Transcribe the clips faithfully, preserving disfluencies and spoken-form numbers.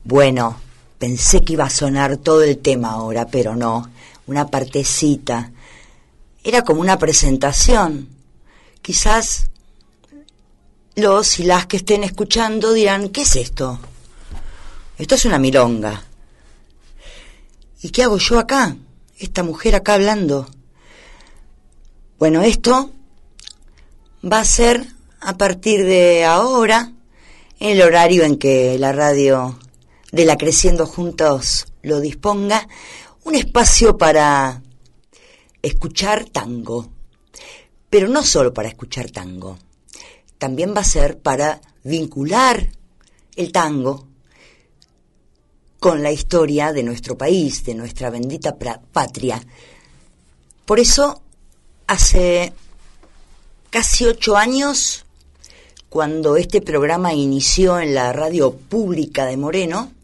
Bueno, pensé que iba a sonar todo el tema ahora, pero no, una partecita. Era como una presentación. Quizás los y las que estén escuchando dirán, ¿qué es esto? Esto es una milonga. ¿Y qué hago yo acá? Esta mujer acá hablando. Bueno, esto va a ser a partir de ahora, en el horario en que la radio de la Creciendo Juntos lo disponga, un espacio para escuchar tango. Pero no solo para escuchar tango, también va a ser para vincular el tango con la historia de nuestro país, de nuestra bendita patria. Por eso, hace casi ocho años, cuando este programa inició en la radio pública de Moreno,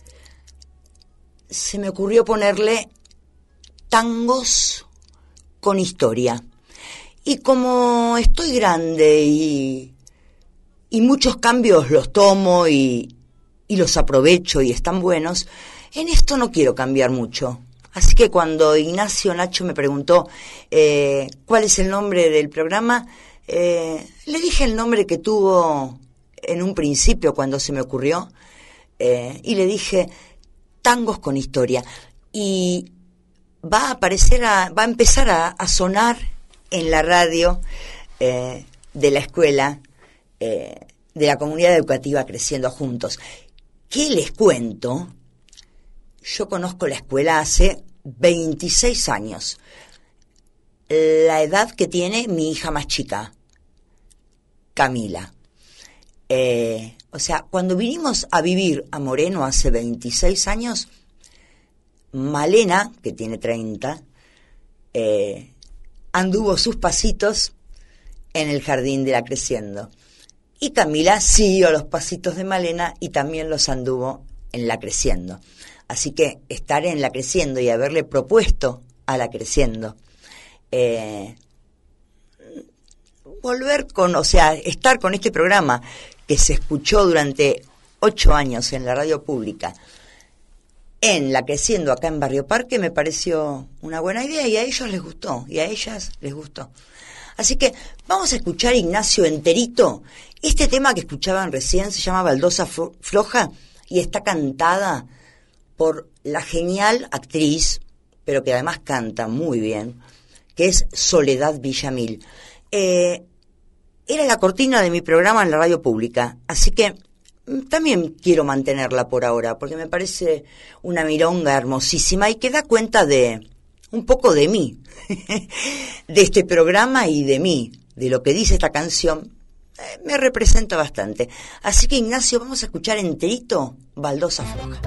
se me ocurrió ponerle tangos con historia. Y como estoy grande y, y muchos cambios los tomo y, y los aprovecho y están buenos, en esto no quiero cambiar mucho. Así que cuando Ignacio Nacho me preguntó eh, cuál es el nombre del programa, eh, le dije el nombre que tuvo en un principio cuando se me ocurrió, eh, y le dije tangos con historia. Y va a aparecer, a, va a empezar a, a sonar en la radio eh, de la escuela, eh, de la comunidad educativa Creciendo Juntos. ¿Qué les cuento? Yo conozco la escuela hace veintiséis años, la edad que tiene mi hija más chica, Camila. Eh, o sea, cuando vinimos a vivir a Moreno hace veintiséis años, Malena, que tiene treinta, eh, anduvo sus pasitos en el jardín de la Creciendo. Y Camila siguió los pasitos de Malena y también los anduvo en la Creciendo. Así que estar en la Creciendo y haberle propuesto a la Creciendo eh, volver con, o sea, estar con este programa que se escuchó durante ocho años en la radio pública, en la Creciendo acá en Barrio Parque, me pareció una buena idea y a ellos les gustó, y a ellas les gustó. Así que vamos a escuchar, Ignacio, enterito. Este tema que escuchaban recién se llama Baldosa Floja y está cantada por la genial actriz, pero que además canta muy bien, que es Soledad Villamil. Eh, era la cortina de mi programa en la radio pública, así que también quiero mantenerla por ahora, porque me parece una milonga hermosísima y que da cuenta de un poco de mí, de este programa y de mí, de lo que dice esta canción, eh, me representa bastante. Así que, Ignacio, vamos a escuchar enterito Baldosa Floja.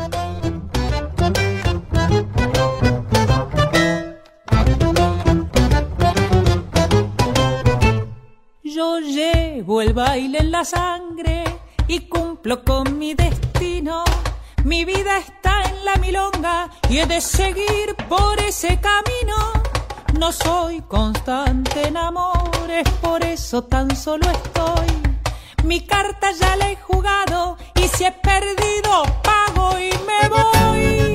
Yo llevo el baile en la sangre y cumplo con mi destino. Mi vida está en la milonga y he de seguir por ese camino. No soy constante en amores, por eso tan solo estoy. Mi carta ya la he jugado y si he perdido pago y me voy.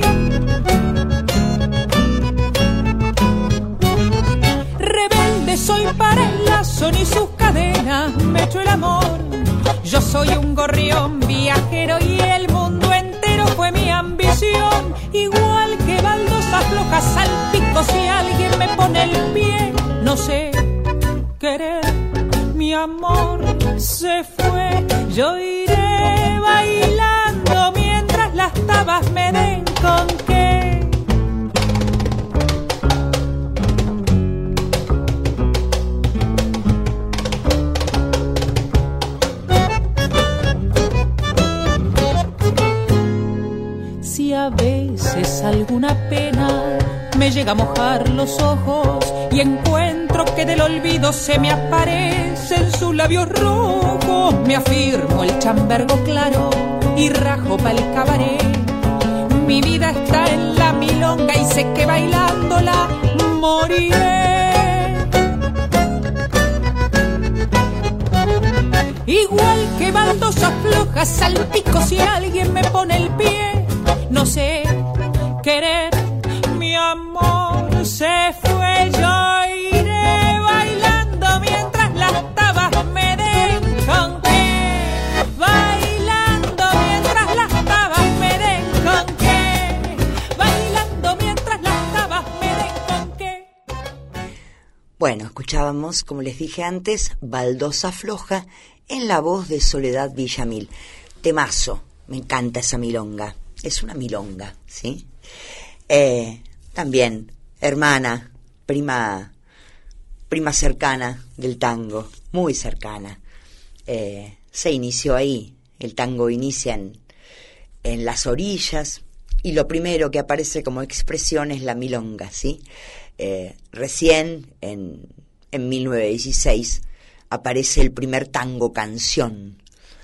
Rebelde soy para el lazo ni sus cadenas me echo el amor. Yo soy un gorrión viajero y el mundo entero fue mi ambición. Igual que Baldosa Floja salpico si alguien me pone el pie. No sé querer, mi amor se fue. Yo iré bailando mientras las tabas me den con qué. Si a veces alguna pena me llega a mojar los ojos y encuentro que del olvido se me aparecen sus labios rojos, me afirmo el chambergo claro y rajo pa'l cabaret. Mi vida está en la milonga y sé que bailándola moriré. igual que baldosas flojas, salpico si alguien me pone el pie. No sé querer, mi amor se fue, yo iré bailando mientras las tabas me den con qué. Bailando mientras las tabas me den con qué. Bailando mientras las tabas me den con qué. Bueno, escuchábamos, como les dije antes, Baldosa Floja en la voz de Soledad Villamil. Temazo, me encanta esa milonga. Es una milonga, ¿sí? Eh, también, hermana, prima, prima cercana del tango, muy cercana. Eh, se inició ahí, el tango inicia en, en las orillas, y lo primero que aparece como expresión es la milonga, ¿sí? Eh, recién, en, en mil novecientos dieciséis, aparece el primer tango canción.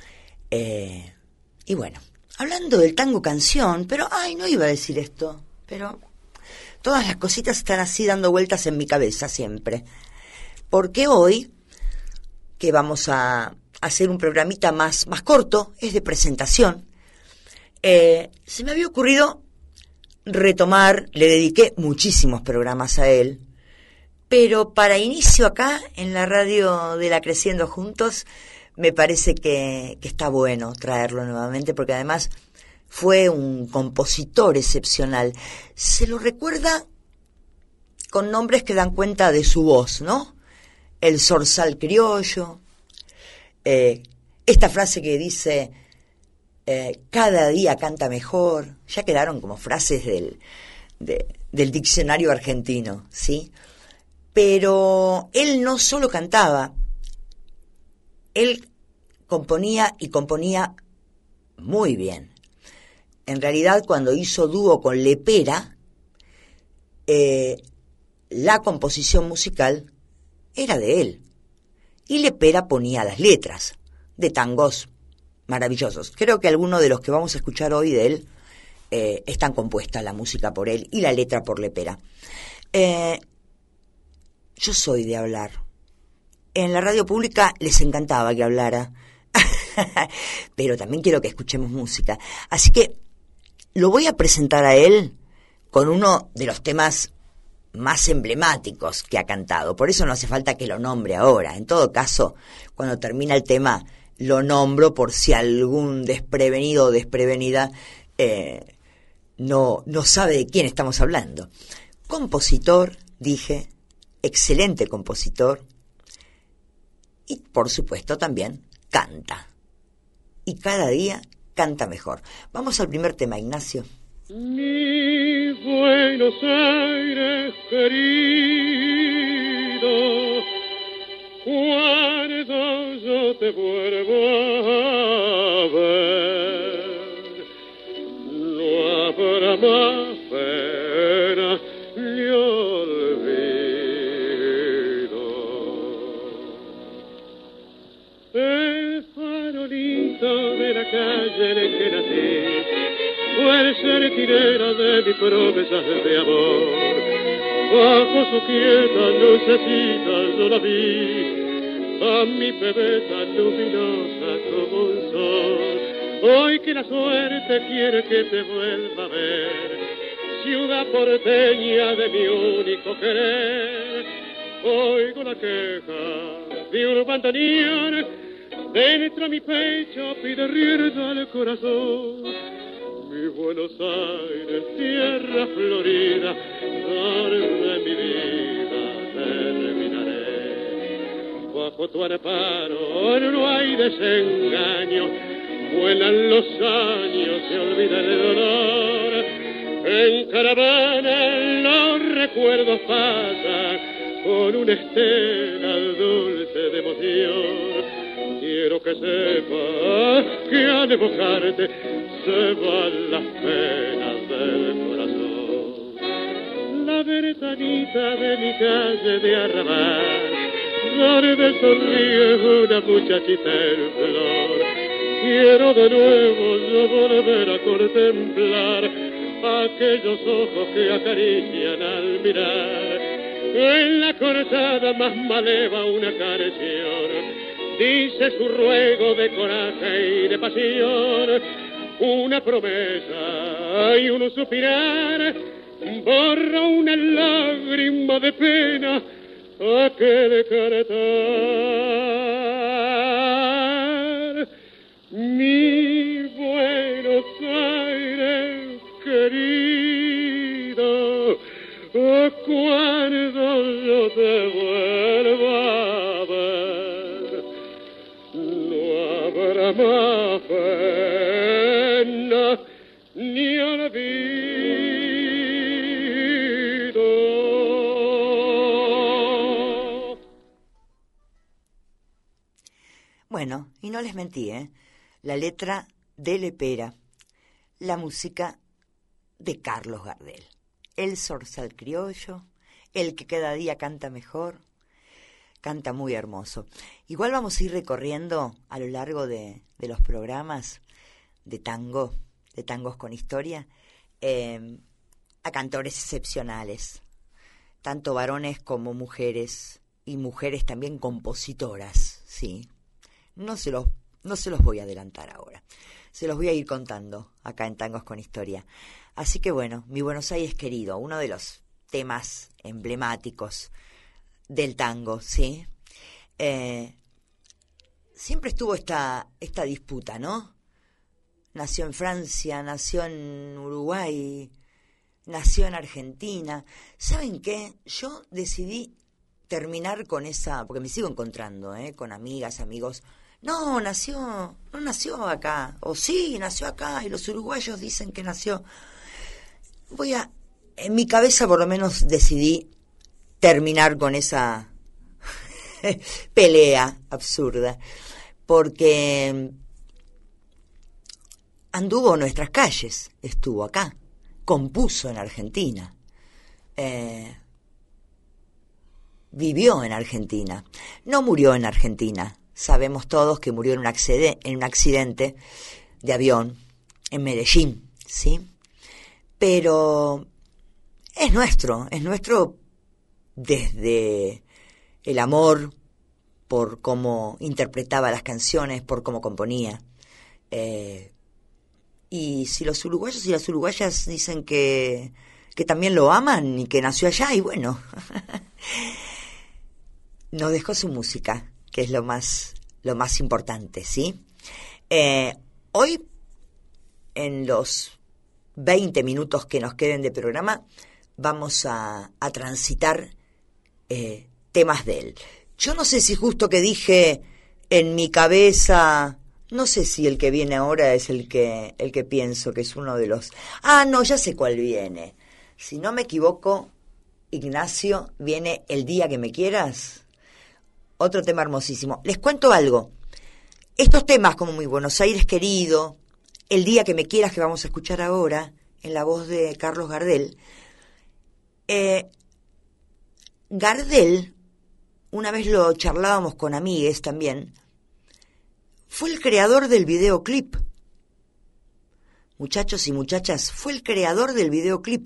Eh, y bueno, hablando del tango canción, pero, ay, no iba a decir esto, pero todas las cositas están así dando vueltas en mi cabeza siempre. Porque hoy, que vamos a hacer un programita más, más corto, es de presentación, eh, se me había ocurrido retomar, le dediqué muchísimos programas a él, pero para inicio acá, en la radio de La Creciendo Juntos, me parece que, que está bueno traerlo nuevamente, porque además fue un compositor excepcional. Se lo recuerda con nombres que dan cuenta de su voz, ¿no? El zorzal criollo, eh, esta frase que dice, eh, cada día canta mejor, ya quedaron como frases del, de, del diccionario argentino, ¿sí? Pero él no solo cantaba, él componía y componía muy bien. En realidad, cuando hizo dúo con Lepera, eh, la composición musical era de él. Y Lepera ponía las letras de tangos maravillosos. Creo que algunos de los que vamos a escuchar hoy de él eh, están compuestas la música por él y la letra por Lepera. Eh, yo soy de hablar. En la radio pública les encantaba que hablara, pero también quiero que escuchemos música. Así que lo voy a presentar a él con uno de los temas más emblemáticos que ha cantado. Por eso no hace falta que lo nombre ahora. En todo caso, cuando termina el tema, lo nombro por si algún desprevenido o desprevenida eh, no, no sabe de quién estamos hablando. Compositor, dije, excelente compositor, y por supuesto también canta. Y cada día canta mejor. Vamos al primer tema, Ignacio. Mi Buenos Aires querido, cuando yo te vuelvo a ver, no habrá más pena ni olvido. El farolito de la calle en el que nací fue el cerquinero de mis promesas de amor. Bajo su quieta lucecita yo la vi, a mi bebeta luminosa como un sol. Hoy que la suerte quiere que te vuelva a ver, ciudad porteña de mi único querer, oigo la queja de un bandoneón, dentro mi pecho pide rienda al corazón. Mi Buenos Aires, tierra florida, donde mi vida terminaré. Bajo tu amparo no hay desengaño, vuelan los años, se olvida el dolor. En caravana los recuerdos pasan con una estela dulce de emoción. Quiero que sepas que al evocarte se van las penas del corazón. La ventanita de mi calle de Arrabal, donde sonríe una muchachita en flor. Quiero de nuevo yo volver a contemplar aquellos ojos que acarician al mirar. En la cortada más maleva una canción dice su ruego de coraje y de pasión, una promesa y un suspirar, borra una lágrima de pena aquel cantar. Mi Buenos Aires querido, cuando yo te vuelva a ver, no habrá más pena ni olvido. Bueno, y no les mentí, ¿eh? La letra de Lepera, la música de Carlos Gardel, el zorzal criollo, el que cada día canta mejor, canta muy hermoso. Igual vamos a ir recorriendo a lo largo de, de los programas de tango, de tangos con historia, eh, a cantores excepcionales, tanto varones como mujeres, y mujeres también compositoras, sí. No se los, no se los voy a adelantar ahora, se los voy a ir contando acá en Tangos con Historia. Así que bueno, Mi Buenos Aires querido, uno de los temas emblemáticos del tango, ¿sí? Eh, siempre estuvo esta, esta disputa, ¿no? Nació en Francia, nació en Uruguay, nació en Argentina. ¿Saben qué? Yo decidí terminar con esa, porque me sigo encontrando, ¿eh? Con amigas, amigos. No, nació, no nació acá, o sí, nació acá, y los uruguayos dicen que nació. Voy a, en mi cabeza por lo menos decidí terminar con esa pelea absurda, porque anduvo en nuestras calles, estuvo acá, compuso en Argentina, eh, vivió en Argentina, no murió en Argentina. Sabemos todos que murió en un accidente, en un accidente de avión en Medellín, ¿sí? Pero es nuestro, es nuestro desde el amor por cómo interpretaba las canciones, por cómo componía. Eh, y si los uruguayos y las uruguayas dicen que, que también lo aman y que nació allá, y bueno, nos dejó su música, que es lo más, lo más importante, ¿sí? Eh, hoy, en los veinte minutos que nos queden de programa, vamos a, a transitar eh, temas de él. Yo no sé si justo que dije en mi cabeza, no sé si el que viene ahora es el que, el que pienso que es uno de los... Ah, no, ya sé cuál viene. Si no me equivoco, Ignacio, viene El Día que Me Quieras. Otro tema hermosísimo. Les cuento algo. Estos temas como Mi Buenos Aires querido, El Día que Me Quieras, que vamos a escuchar ahora, en la voz de Carlos Gardel. Eh, Gardel, una vez lo charlábamos con amigues también, fue el creador del videoclip. Muchachos y muchachas, fue el creador del videoclip.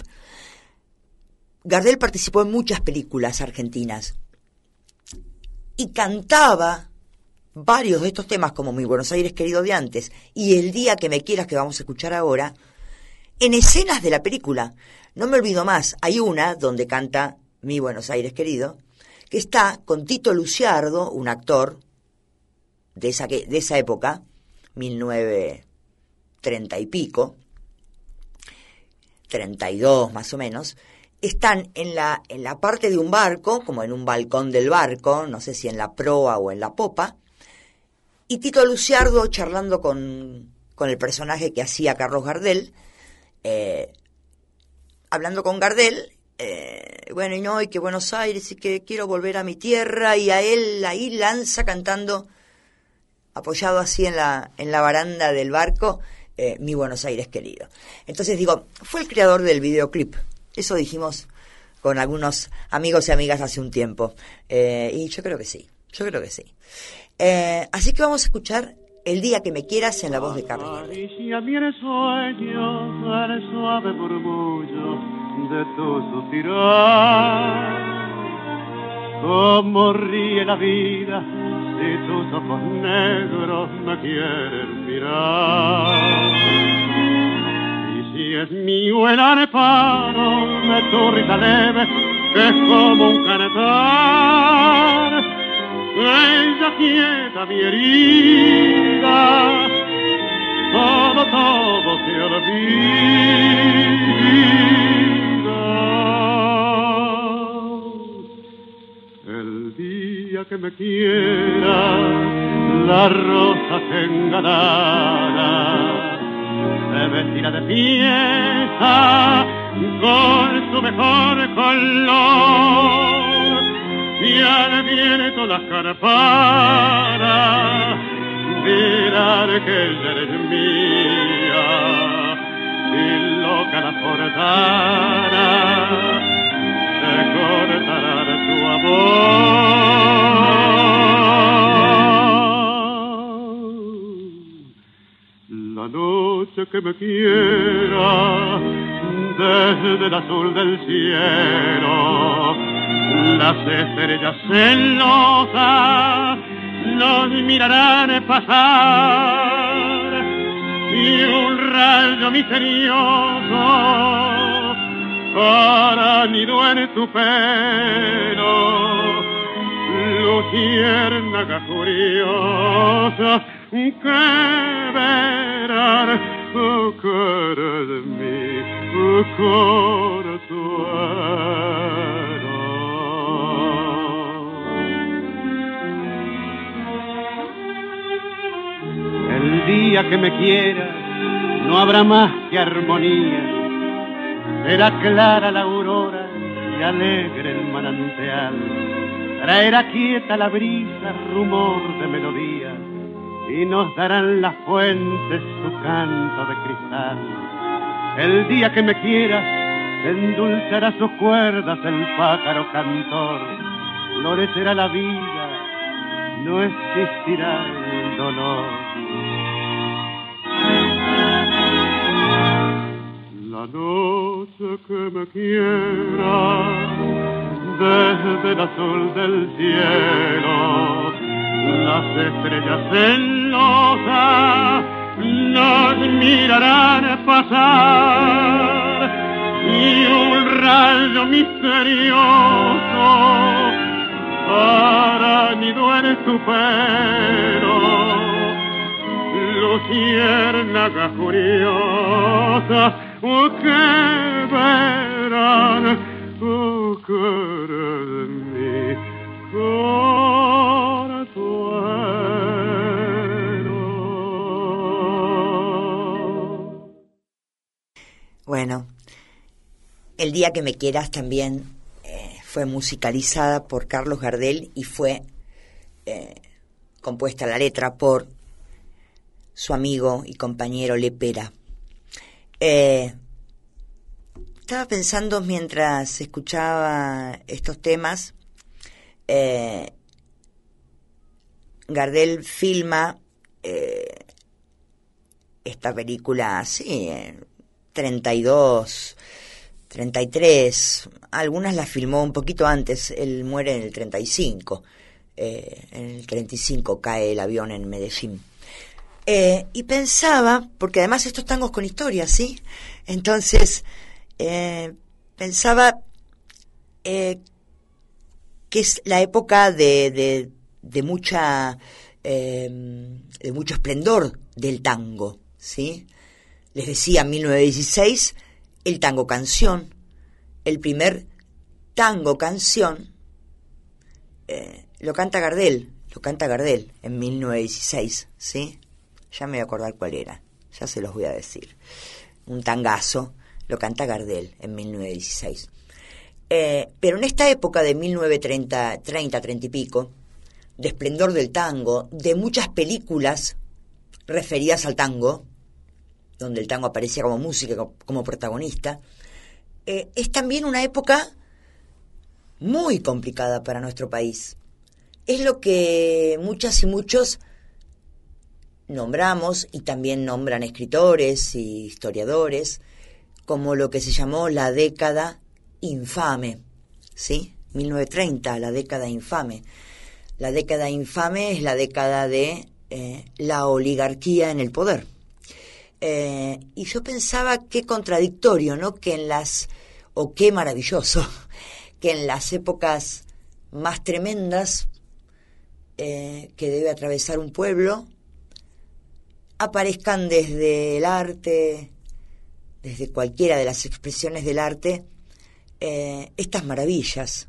Gardel participó en muchas películas argentinas y cantaba varios de estos temas como Mi Buenos Aires querido de antes y El Día que Me Quieras, que vamos a escuchar ahora, en escenas de la película. No me olvido más, hay una donde canta Mi Buenos Aires querido, que está con Tito Luciardo, un actor de esa, que, de esa época, mil novecientos treinta y pico, treinta y dos más o menos. Están en la, en la parte de un barco, como en un balcón del barco, no sé si en la proa o en la popa, y Tito Luciardo charlando con, con el personaje que hacía Carlos Gardel, eh, hablando con Gardel, eh, bueno, y no, y que Buenos Aires, y que quiero volver a mi tierra, y a él ahí lanza cantando, apoyado así en la, en la baranda del barco, eh, Mi Buenos Aires querido. Entonces digo, fue el creador del videoclip. Eso dijimos con algunos amigos y amigas hace un tiempo. Eh, y yo creo que sí, yo creo que sí. Eh, así que vamos a escuchar El Día que Me Quieras en la voz de Carlos Gardel. Acaricia mi sueño al suave murmullo de tu suspirar. cómo ríe la vida si tus ojos negros me quieren mirar. Y si es mío el areparo de tu risa leve, que es como un cantar, ella quieta mi herida, todo, todo se olvida. El día que me quiera, la rosa se engalara, se vestirá de fiesta con su mejor color, y al viento las campanas dirán que ella eres mía, y loca la forzara se cortará de tu amor. La noche que me quiera, desde el azul del cielo, las estrellas celosas nos mirarán pasar, y un rayo misterioso hará nido en tu pelo, luciérnaga curiosa que verán oh, cara de mí, oh, consuelo. El día que me quiera no habrá más que armonía, será clara la aurora y alegre el manantial, traerá quieta la brisa rumor de melodía, y nos darán las fuentes su canto de cristal. El día que me quiera endulzará sus cuerdas el pájaro cantor, florecerá la vida, no existirá el dolor. La noche que me quiera, desde el azul del cielo, las estrellas celosas nos mirarán pasar, y un rayo misterioso hará nido en tu pelo, luciérnaga curiosa oh, que verán oh, cara de mí, consuelo. Bueno, El día que me quieras también eh, fue musicalizada por Carlos Gardel y fue eh, compuesta la letra por su amigo y compañero Lepera. Eh, estaba pensando mientras escuchaba estos temas, eh, Gardel filma eh, esta película, sí, eh, treinta y dos, treinta y tres, algunas las filmó un poquito antes, él muere en el treinta y cinco, eh, en el treinta y cinco cae el avión en Medellín. Eh, y pensaba, porque además estos tangos con historia, ¿sí? Entonces, eh, pensaba eh, que es la época de, de, de mucha, eh, de mucho esplendor del tango, ¿sí? Les decía, en mil novecientos dieciséis, el tango canción, el primer tango canción, eh, lo canta Gardel, lo canta Gardel en mil novecientos dieciséis, ¿sí? Ya me voy a acordar cuál era, ya se los voy a decir. Un tangazo, lo canta Gardel en mil novecientos dieciséis. Eh, pero en esta época de mil novecientos treinta, treinta, treinta y pico, de esplendor del tango, de muchas películas referidas al tango, donde el tango aparecía como música, como protagonista, eh, es también una época muy complicada para nuestro país. Es lo que muchas y muchos nombramos, y también nombran escritores y historiadores, como lo que se llamó la década infame, ¿sí? mil novecientos treinta, la década infame. La década infame es la década de eh, la oligarquía en el poder. Eh, y yo pensaba qué contradictorio, ¿no? Que en las, o qué maravilloso, que en las épocas más tremendas eh, que debe atravesar un pueblo, aparezcan desde el arte, desde cualquiera de las expresiones del arte, eh, estas maravillas.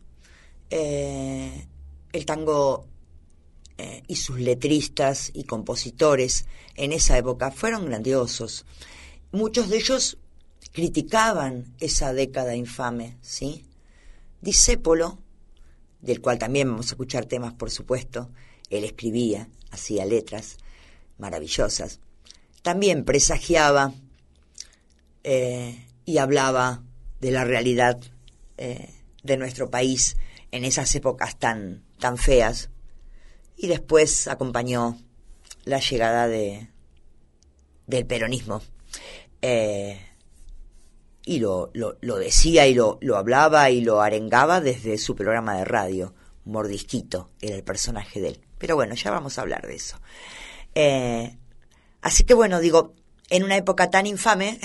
Eh, el tango eh, y sus letristas y compositores en esa época fueron grandiosos. Muchos de ellos criticaban esa década infame, ¿sí? Discépolo, del cual también vamos a escuchar temas, por supuesto, él escribía, hacía letras maravillosas, también presagiaba eh, y hablaba de la realidad eh, de nuestro país en esas épocas tan, tan feas, y después acompañó la llegada de del peronismo, eh, y lo, lo, lo decía y lo, lo hablaba y lo arengaba desde su programa de radio. Mordisquito era el personaje de él, pero bueno, ya vamos a hablar de eso. Eh, así que bueno, digo, en una época tan infame,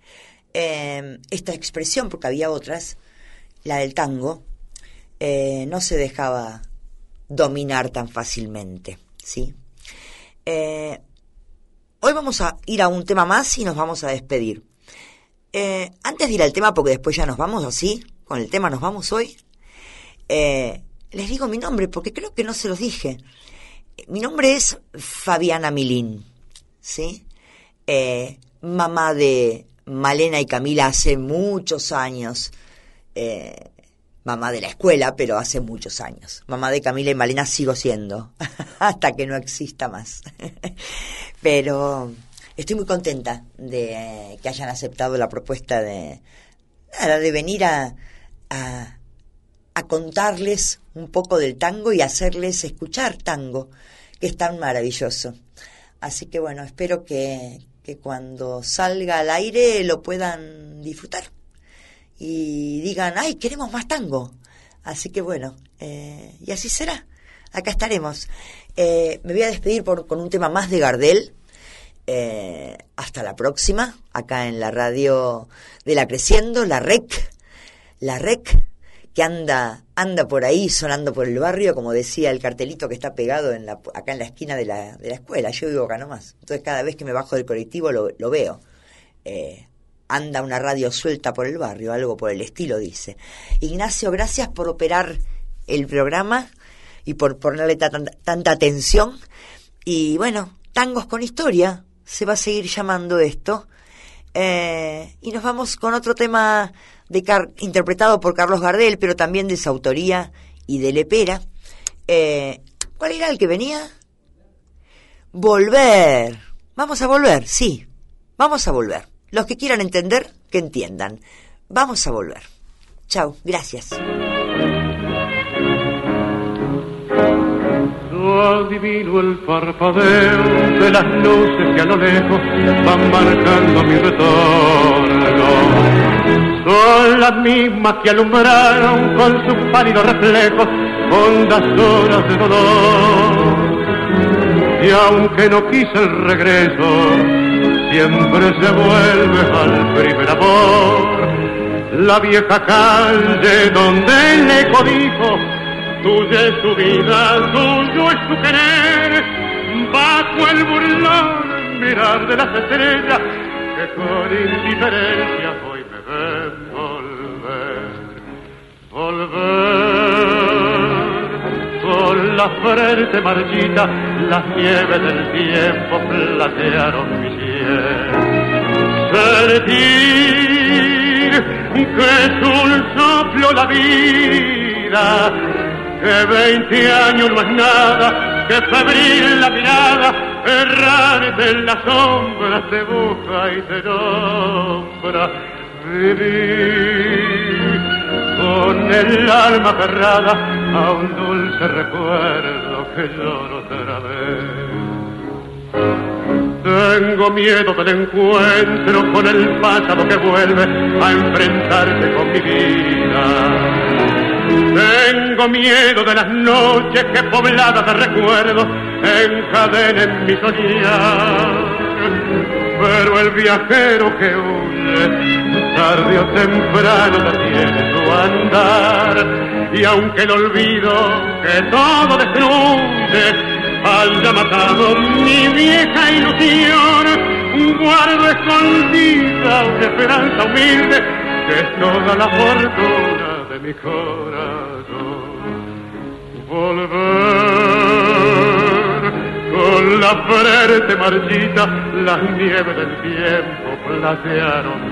eh, esta expresión, porque había otras, la del tango, eh, no se dejaba dominar tan fácilmente, ¿sí? Eh, hoy vamos a ir a un tema más y nos vamos a despedir. Eh, antes de ir al tema, porque después ya nos vamos así, con el tema nos vamos hoy, eh, les digo mi nombre, porque creo que no se los dije. Mi nombre es Fabiana Milín, ¿sí? Eh, mamá de Malena y Camila hace muchos años, eh, mamá de la escuela, pero hace muchos años. Mamá de Camila y Malena sigo siendo, hasta que no exista más. Pero estoy muy contenta de que hayan aceptado la propuesta de, nada, de venir a, a, a contarles un poco del tango y hacerles escuchar tango, que es tan maravilloso. Así que bueno, espero que, que cuando salga al aire lo puedan disfrutar y digan, ¡ay, queremos más tango! Así que bueno, eh, y así será. Acá estaremos. Eh, me voy a despedir por, con un tema más de Gardel. Eh, hasta la próxima, acá en la radio de La Creciendo, la R E C, la R E C, que anda anda por ahí sonando por el barrio, como decía el cartelito que está pegado en la, acá en la esquina de la, de la escuela. Yo vivo acá nomás, entonces cada vez que me bajo del colectivo lo, lo veo. Eh, anda una radio suelta por el barrio, algo por el estilo, dice. Ignacio, gracias por operar el programa y por ponerle tanta, tanta atención. Y bueno, tangos con historia se va a seguir llamando esto. Eh, y nos vamos con otro tema de Car- interpretado por Carlos Gardel, pero también de su autoría y de Lepera. Eh, ¿Cuál era el que venía? Volver. Vamos a volver, sí. Vamos a volver. Los que quieran entender, que entiendan. Vamos a volver. Chau, gracias. Adivino el parpadeo de las luces que a lo lejos van marcando mi retorno. Son las mismas que alumbraron con sus pálidos reflejos hondas horas de dolor. Y aunque no quise el regreso, siempre se vuelve al primer amor. La vieja calle donde el eco dijo, tuya es su vida, tuyo es su querer, bajo el burlón mirar de las estrellas que con indiferencia hoy me ven volver, volver, con la frente marchita, las nieves del tiempo platearon mi cielo, sentir que es un soplo la vida, que veinte años no es nada, que febril la mirada, errante en las sombras te busca y te nombra. Viví con el alma aferrada a un dulce recuerdo que lloro otra vez. Tengo miedo del encuentro con el pasado que vuelve a enfrentarse con mi vida. Tengo miedo de las noches que pobladas de recuerdos encadenen mi soñar. Pero el viajero que huye, tarde o temprano detiene su andar. Y aunque el olvido que todo destruye haya matado mi vieja ilusión, guardo escondida una esperanza humilde que es toda la fortuna de mi corazón. Volver con la frente marchita, las nieves del tiempo platearon mi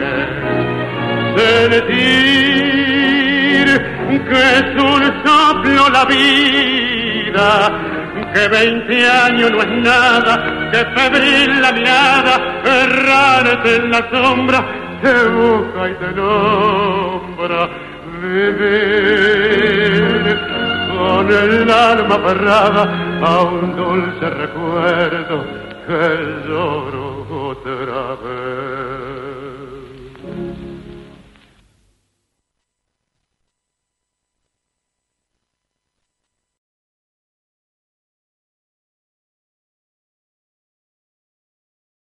piel. Sentir que es un soplo la vida, que veinte años no es nada, que febril la mirada, errarte en la sombra, te busca y te nombra. Vivir con el alma aferrada a un dulce recuerdo que lloro otra vez.